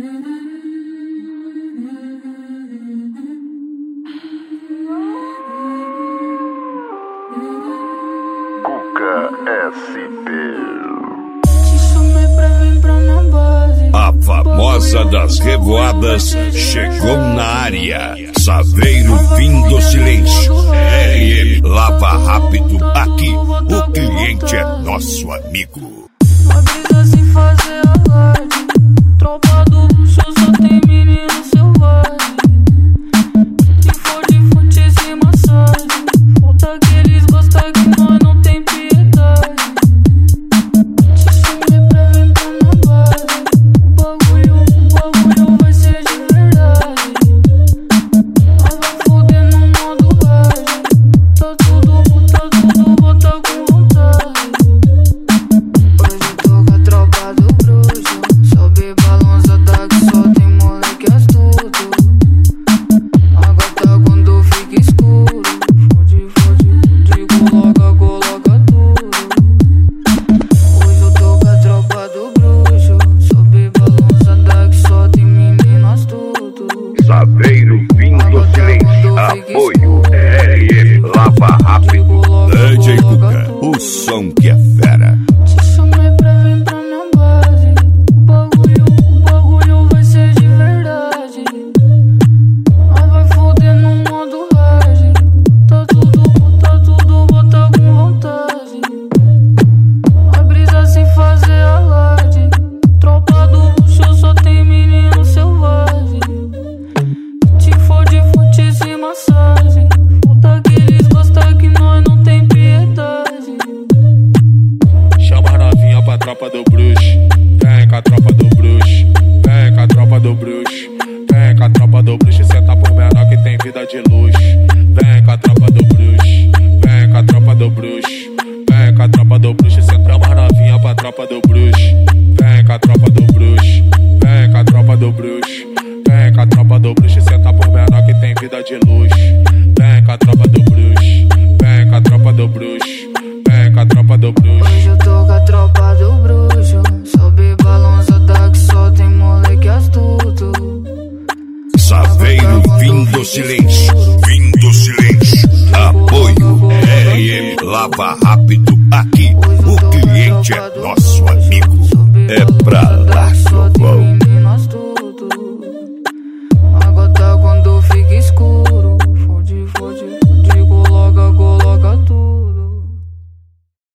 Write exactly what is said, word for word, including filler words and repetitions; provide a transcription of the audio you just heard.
A famosa das revoadas chegou na área. Saveiro, fim do silêncio. R M, lava rápido. Aqui o cliente é nosso amigo. Uma brisa sem fazer alarde. Tropa do luxo só tem menino selvagem. Se for de fute sem massagem, falta que eles gostam que nós não tem piedade. Te chamei pra vir pra minha base. O bagulho, o bagulho vai ser de verdade. Nós vai foder no modo rage. Tá tudo, tá tudo, bota com vontade. Hoje eu tô com a tropa do bruxo. Sobe balançada que só tem moleque astuto. Agora quando fica escuro, fode, fode, fode, coloca, coloca tudo. Hoje eu tô com a tropa do bruxo. Sobe balançada que só tem menino astuto. Saveiro, fim do silêncio. Apoio R M, lava rápido. D J Cuca, o som que é fera. Te chamei pra vir pra minha base. O bagulho, o bagulho vai ser de verdade. Nós vai foder no modo rage. Tá tudo, tá tudo, bota com vontade. A brisa sem fazer alarde. Tropa do luxo só tem menino selvagem. Se for de fute sem massagem, falta que eles gostam que nós não tem piedade. Chama a novinha pra tropa do bruxo. Vem com a tropa do bruxo. Vem com a tropa do bruxo. Vem com a tropa do bruxo. Senta por menor que tem vida de luxo. Vem com a tropa do bruxo. Vem com a tropa do bruxo. Vem com a tropa do bruxo. Senta a novinha pra tropa do bruxo. Vem com a tropa do bruxo. Vem com a tropa do bruxo. Vem com a tropa do bruxo. Senta por menor que tem vida de luxo. Vem com a tropa do bruxo. Vem com a tropa do bruxo. Vem com a tropa do bruxo. Hoje eu tô com a tropa do bruxo. Sobe balançada que só tem moleque astuto. Saveiro, fim do silêncio. Fim do silêncio. Apoio R M, lava rápido. Aqui o cliente é nosso.